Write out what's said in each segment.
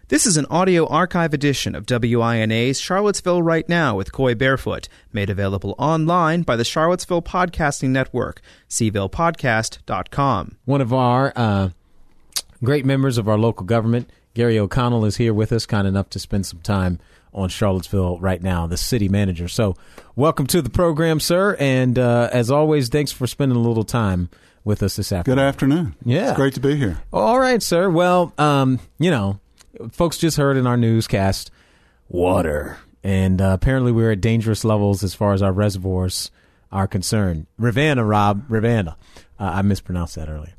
This is an audio archive edition of WINA's Charlottesville Right Now with Coy Barefoot, made available online by the Charlottesville Podcasting Network, cvillePodcast.com. One of our great members of our local government, Gary O'Connell, is here with us, kind enough to spend some time on Charlottesville Right Now, the city manager. So welcome to the program, sir, and as always, thanks for spending a little time with us this afternoon. Good afternoon. Yeah. It's great to be here. All right, sir. Well, folks just heard in our newscast, water. And apparently we're at dangerous levels as far as our reservoirs are concerned. Ravenna. I mispronounced that earlier.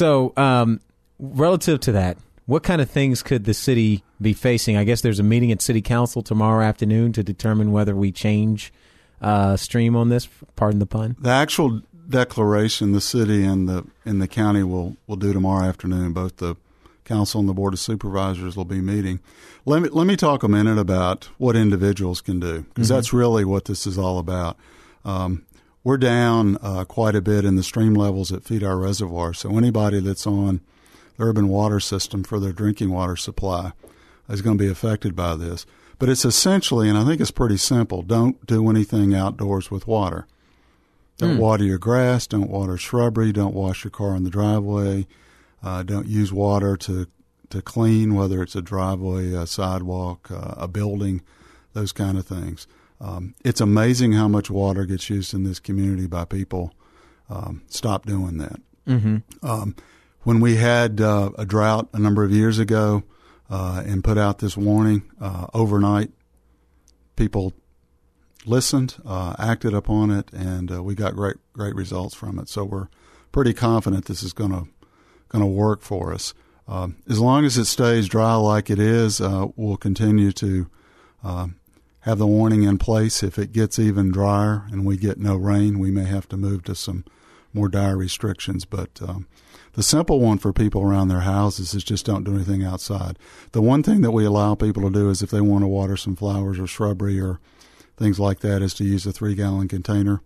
So relative to that, what kind of things could the city be facing? I guess there's a meeting at City Council tomorrow afternoon to determine whether we change stream on this, pardon the pun. The actual declaration the city and the county will do tomorrow afternoon. Both the council and the board of supervisors will be meeting. Let me talk a minute about what individuals can do, because that's really what this is all about. We're down quite a bit in the stream levels that feed our reservoir, so anybody that's on the urban water system for their drinking water supply is going to be affected by this. But it's essentially, and I think it's pretty simple, don't do anything outdoors with water. Don't water your grass, don't water shrubbery, don't wash your car in the driveway. Don't use water to clean, whether it's a driveway, a sidewalk, a building, those kind of things. It's amazing how much water gets used in this community by people. Stop doing that. Mm-hmm. When we had a drought a number of years ago and put out this warning overnight, people listened, acted upon it, and we got great results from it. So we're pretty confident this is going to work for us. As long as it stays dry like it is, we'll continue to have the warning in place. If it gets even drier and we get no rain, we may have to move to some more dire restrictions. But the simple one for people around their houses is just don't do anything outside. The one thing that we allow people to do is if they want to water some flowers or shrubbery or things like that is to use a 3-gallon container.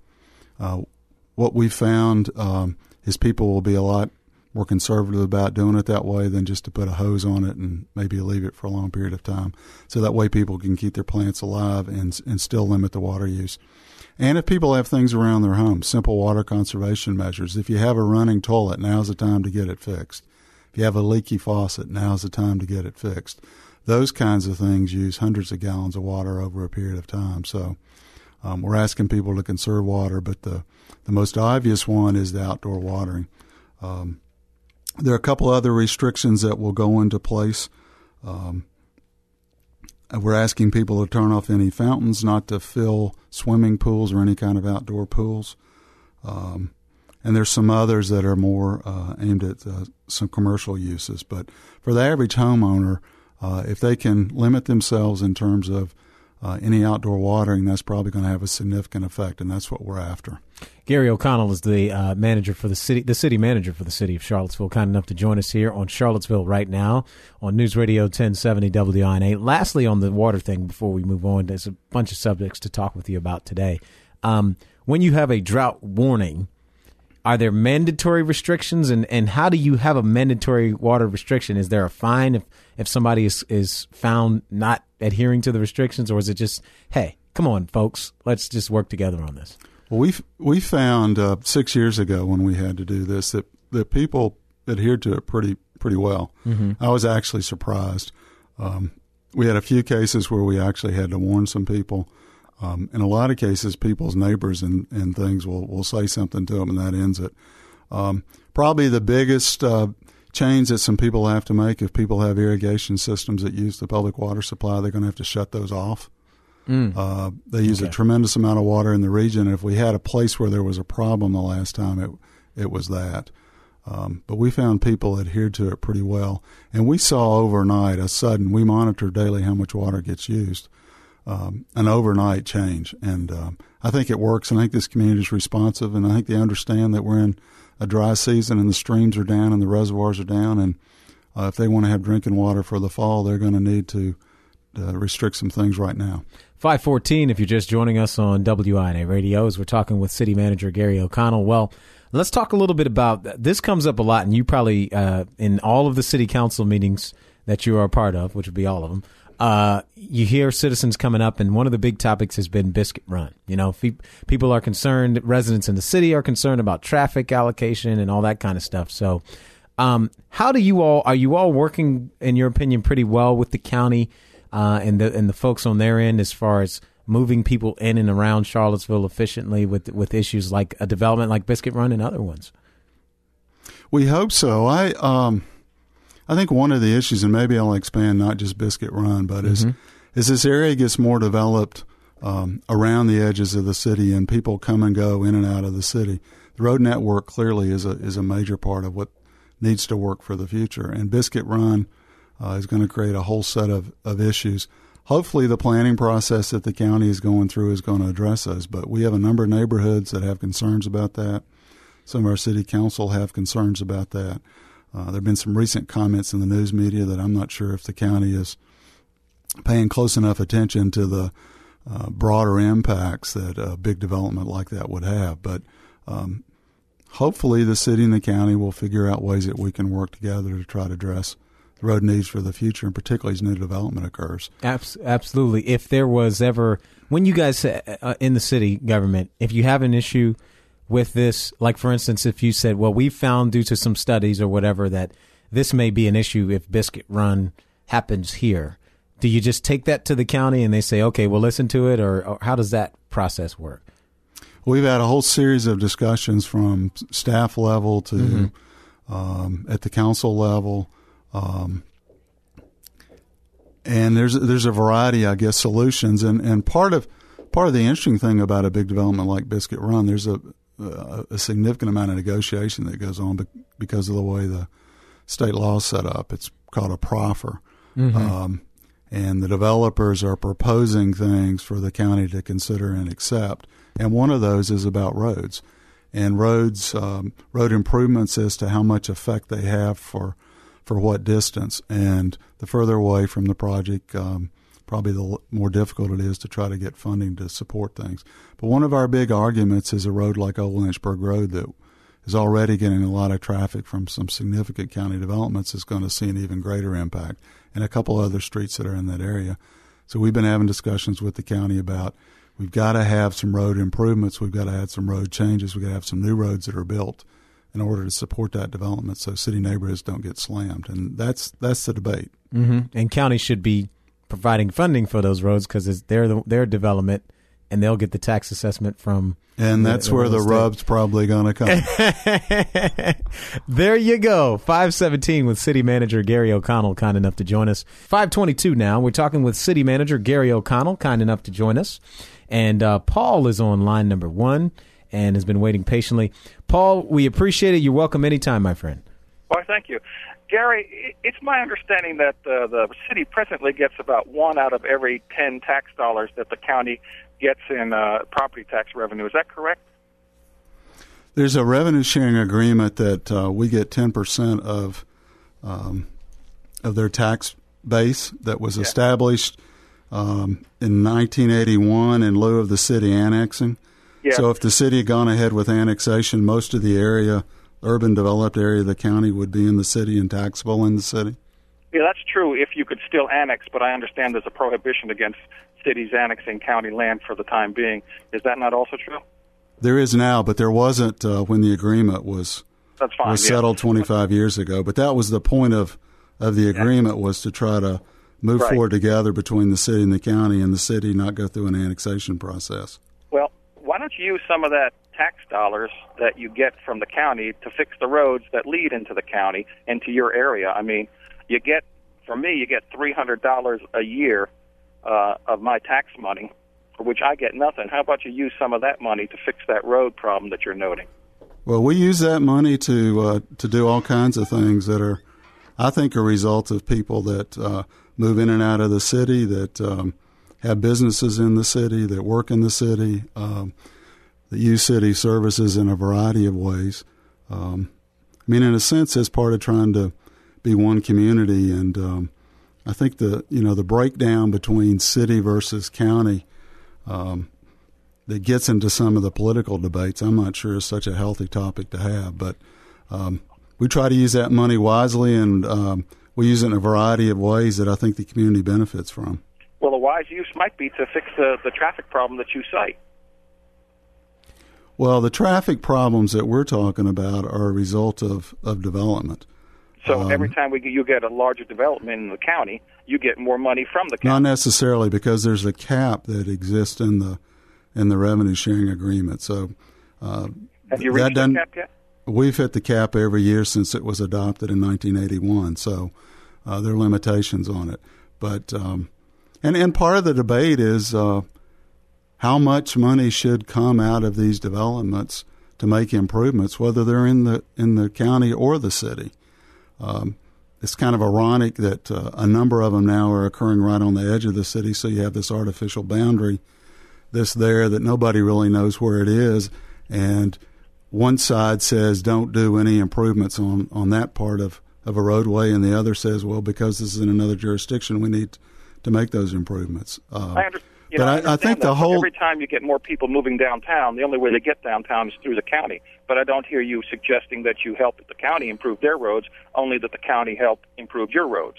What we found is people will be a lot more conservative about doing it that way than just to put a hose on it and maybe leave it for a long period of time. So that way people can keep their plants alive and still limit the water use. And if people have things around their home, simple water conservation measures. If you have a running toilet, now's the time to get it fixed. If you have a leaky faucet, now's the time to get it fixed. Those kinds of things use hundreds of gallons of water over a period of time. So we're asking people to conserve water, but the most obvious one is the outdoor watering. There are a couple other restrictions that will go into place. We're asking people to turn off any fountains, not to fill swimming pools or any kind of outdoor pools. And there's some others that are more aimed at some commercial uses. But for the average homeowner, if they can limit themselves in terms of any outdoor watering, that's probably going to have a significant effect, and that's what we're after. Gary O'Connell is the manager for the city manager for the city of Charlottesville, kind enough to join us here on Charlottesville Right Now on News Radio 1070 WINA. Lastly, on the water thing, before we move on, there's a bunch of subjects to talk with you about today. When you have a drought warning, are there mandatory restrictions, and how do you have a mandatory water restriction? Is there a fine if somebody is found not adhering to the restrictions, or is it just, hey, come on, folks, let's just work together on this? Well, we found 6 years ago when we had to do this that people adhered to it pretty well. Mm-hmm. I was actually surprised. We had a few cases where we actually had to warn some people. In a lot of cases, people's neighbors and things will say something to them, and that ends it. Probably the biggest change that some people have to make, if people have irrigation systems that use the public water supply, they're going to have to shut those off. They use a tremendous amount of water in the region. And if we had a place where there was a problem the last time, it was that. But we found people adhered to it pretty well. And we saw overnight we monitor daily how much water gets used, an overnight change. And I think it works. And I think this community is responsive. And I think they understand that we're in a dry season and the streams are down and the reservoirs are down. And if they want to have drinking water for the fall, they're going to need to restrict some things right now. 5:14, if you're just joining us on WINA Radio, as we're talking with City Manager Gary O'Connell. Well, let's talk a little bit about, this comes up a lot, and you probably, in all of the city council meetings that you are a part of, which would be all of them, you hear citizens coming up, and one of the big topics has been Biscuit Run. You know, people are concerned, residents in the city are concerned about traffic allocation and all that kind of stuff. So are you all working, in your opinion, pretty well with the county and the folks on their end as far as moving people in and around Charlottesville efficiently with issues like a development like Biscuit Run and other ones? We hope so. I think one of the issues, and maybe I'll expand not just Biscuit Run, but as this area gets more developed around the edges of the city and people come and go in and out of the city, the road network clearly is a major part of what needs to work for the future. And Biscuit Run is going to create a whole set of issues. Hopefully the planning process that the county is going through is going to address those. But we have a number of neighborhoods that have concerns about that. Some of our city council have concerns about that. There have been some recent comments in the news media that I'm not sure if the county is paying close enough attention to the broader impacts that a big development like that would have. But hopefully the city and the county will figure out ways that we can work together to try to address the road needs for the future, and particularly as new development occurs. Absolutely. If there was ever, when you guys in the city government, if you have an issue with this, like for instance, if you said, well, we found due to some studies or whatever that this may be an issue if Biscuit Run happens here, do you just take that to the county and they say, okay, we'll listen to it, or how does that process work? We've had a whole series of discussions from staff level to at the council level, and there's a variety, I guess, solutions. And part of the interesting thing about a big development like Biscuit Run, there's a significant amount of negotiation that goes on because of the way the state law is set up. It's called a proffer. And the developers are proposing things for the county to consider and accept. And one of those is about roads. And road improvements as to how much effect they have for what distance. And the further away from the project, probably the more difficult it is to try to get funding to support things. But one of our big arguments is a road like Old Lynchburg Road that is already getting a lot of traffic from some significant county developments is going to see an even greater impact, and a couple other streets that are in that area. So we've been having discussions with the county about we've got to have some road improvements, we've got to have some road changes, we've got to have some new roads that are built in order to support that development so city neighborhoods don't get slammed. And that's the debate. And county should be providing funding for those roads because it's their development, and they'll get the tax assessment from. And that's where the rub's probably going to come. There you go. 517 with City Manager Gary O'Connell, kind enough to join us. 522 now. We're talking with City Manager Gary O'Connell, kind enough to join us. And Paul is on line number 1 and has been waiting patiently. Paul, we appreciate it. You're welcome anytime, my friend. Well, thank you. Gary, it's my understanding that the city presently gets about 1 out of every 10 tax dollars that the county gets in property tax revenue. Is that correct? There's a revenue sharing agreement that we get 10% of their tax base that was established in 1981 in lieu of the city annexing. Yeah. So if the city had gone ahead with annexation, most of the area, urban developed area of the county would be in the city and taxable in the city. Yeah, that's true if you could still annex, but I understand there's a prohibition against cities annexing county land for the time being. Is that not also true? There is now, but there wasn't when the agreement was settled 25 years ago. But that was the point of the agreement, was to try to move forward together between the city and the city not go through an annexation process. Well, why don't you use some of that tax dollars that you get from the county to fix the roads that lead into the county and to your area? I mean, you get $300 a year of my tax money, for which I get nothing. How about you use some of that money to fix that road problem that you're noting? Well, we use that money to do all kinds of things that are, I think, a result of people that move in and out of the city, that have businesses in the city, that work in the city, that use city services in a variety of ways. I mean, in a sense, it's part of trying to be one community, and I think the breakdown between city versus county that gets into some of the political debates, I'm not sure is such a healthy topic to have, but we try to use that money wisely, and we use it in a variety of ways that I think the community benefits from. Well, a wise use might be to fix the traffic problem that you cite. Well, the traffic problems that we're talking about are a result of development. So every time you get a larger development in the county, you get more money from the county. Not necessarily, because there's a cap that exists in the revenue sharing agreement. So have you reached the cap yet? We've hit the cap every year since it was adopted in 1981. So there are limitations on it. But and part of the debate is how much money should come out of these developments to make improvements, whether they're in the county or the city. It's kind of ironic that a number of them now are occurring right on the edge of the city, so you have this artificial boundary that's there that nobody really knows where it is, and one side says don't do any improvements on that part of a roadway, and the other says, well, because this is in another jurisdiction, we need to make those improvements. I think the whole... Every time you get more people moving downtown, the only way they get downtown is through the county. But I don't hear you suggesting that you help the county improve their roads, only that the county help improve your roads.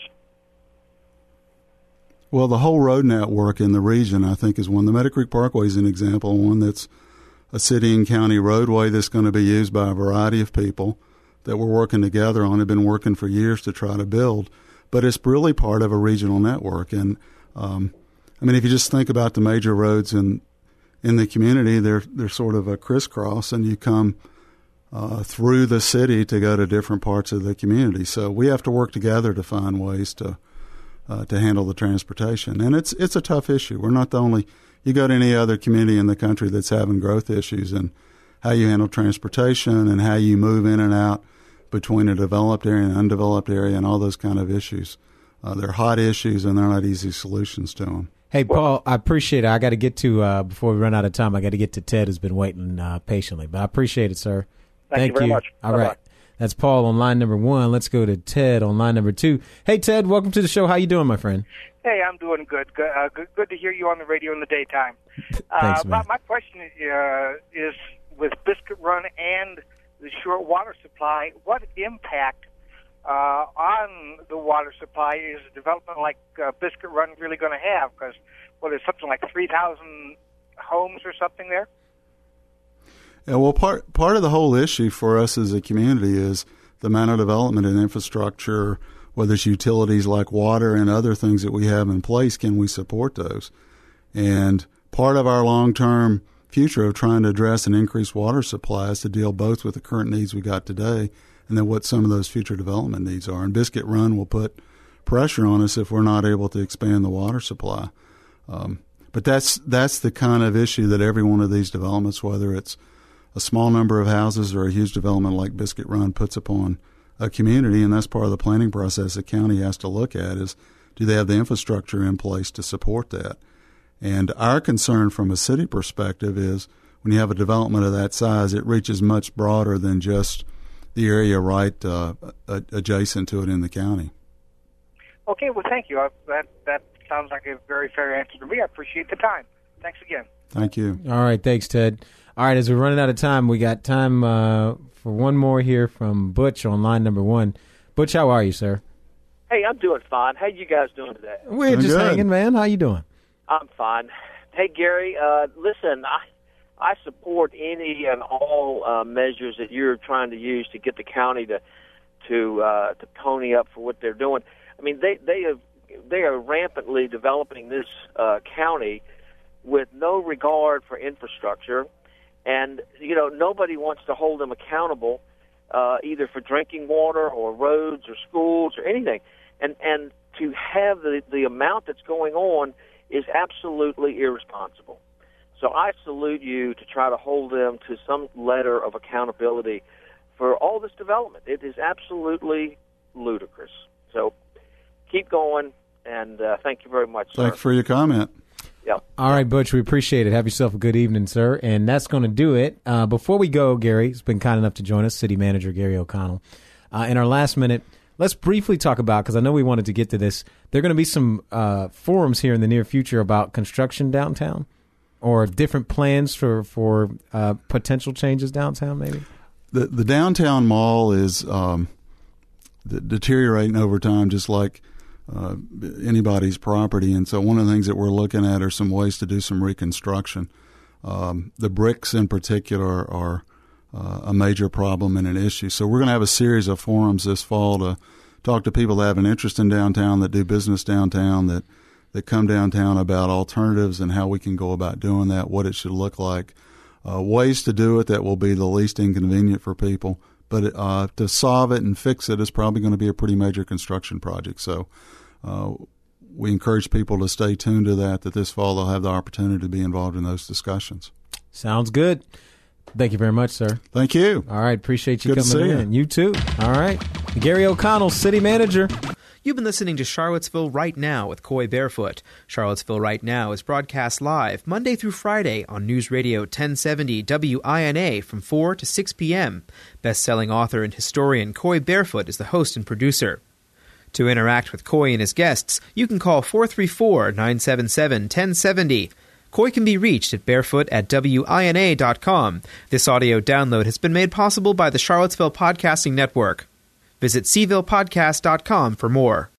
Well, the whole road network in the region, I think, is one. The Meadow Creek Parkway is an example, one that's a city and county roadway that's going to be used by a variety of people that we're working together on, have been working for years to try to build. But it's really part of a regional network. And if you just think about the major roads in the community, they're sort of a crisscross, and you come through the city to go to different parts of the community. So we have to work together to find ways to handle the transportation. And it's a tough issue. We're not the only. You go to any other community in the country that's having growth issues, and how you handle transportation and how you move in and out between a developed area and undeveloped area and all those kind of issues. They're hot issues, and they're not easy solutions to them. Hey, Paul, I appreciate it. I got to get to, before we run out of time, I got to get to Ted, who's been waiting patiently. But I appreciate it, sir. Thank you very much. All right. That's Paul on line number 1. Let's go to Ted on line number 2. Hey, Ted, welcome to the show. How you doing, my friend? Hey, I'm doing good. Good to hear you on the radio in the daytime. Thanks, man. My question is with Biscuit Run and the short water supply, what impact on the water supply is a development like Biscuit Run really going to have? Because, there's something like 3,000 homes or something there? Yeah, well, part of the whole issue for us as a community is the amount of development and infrastructure, whether it's utilities like water and other things that we have in place, can we support those? And part of our long-term future of trying to address and increase water supply is to deal both with the current needs we got today and then what some of those future development needs are. And Biscuit Run will put pressure on us if we're not able to expand the water supply. But that's the kind of issue that every one of these developments, whether it's a small number of houses or a huge development like Biscuit Run, puts upon a community, and that's part of the planning process the county has to look at is, do they have the infrastructure in place to support that? And our concern from a city perspective is when you have a development of that size, it reaches much broader than just the area right adjacent to it in the county. Okay, well, thank you. That sounds like a very fair answer to me. I appreciate the time. Thanks again. Thank you. All right, thanks, Ted. All right, as we're running out of time, we got time for one more here from Butch on line number 1. Butch, how are you, sir? Hey, I'm doing fine. How you guys doing today? We're just hanging, man. How you doing? I'm fine. Hey, Gary, listen, I support any and all measures that you're trying to use to get the county to pony up for what they're doing. I mean, they are rampantly developing this county with no regard for infrastructure, and nobody wants to hold them accountable either for drinking water or roads or schools or anything. And to have the amount that's going on is absolutely irresponsible. So I salute you to try to hold them to some letter of accountability for all this development. It is absolutely ludicrous. So keep going, and thank you very much, sir. Thanks for your comment. Yep. All right, Butch, we appreciate it. Have yourself a good evening, sir. And that's going to do it. Before we go, Gary's been kind enough to join us, City Manager Gary O'Connell. In our last minute, let's briefly talk about, because I know we wanted to get to this, there are going to be some forums here in the near future about construction downtown or different plans for potential changes downtown, maybe? The downtown mall is deteriorating over time, just like anybody's property. And so one of the things that we're looking at are some ways to do some reconstruction. The bricks in particular are a major problem and an issue. So we're going to have a series of forums this fall to talk to people that have an interest in downtown, that do business downtown, that come downtown, about alternatives and how we can go about doing that, what it should look like, ways to do it that will be the least inconvenient for people. But to solve it and fix it is probably going to be a pretty major construction project. So we encourage people to stay tuned to that this fall they'll have the opportunity to be involved in those discussions. Sounds good. Thank you very much, sir. Thank you. All right. Appreciate you Good coming to see in. You too. All right. Gary O'Connell, City Manager. You've been listening to Charlottesville Right Now with Coy Barefoot. Charlottesville Right Now is broadcast live Monday through Friday on News Radio 1070 WINA from 4 to 6 p.m. Best-selling author and historian Coy Barefoot is the host and producer. To interact with Coy and his guests, you can call 434-977-1070. Coy can be reached at barefoot@wina.com. This audio download has been made possible by the Charlottesville Podcasting Network. Visit cvillepodcast.com for more.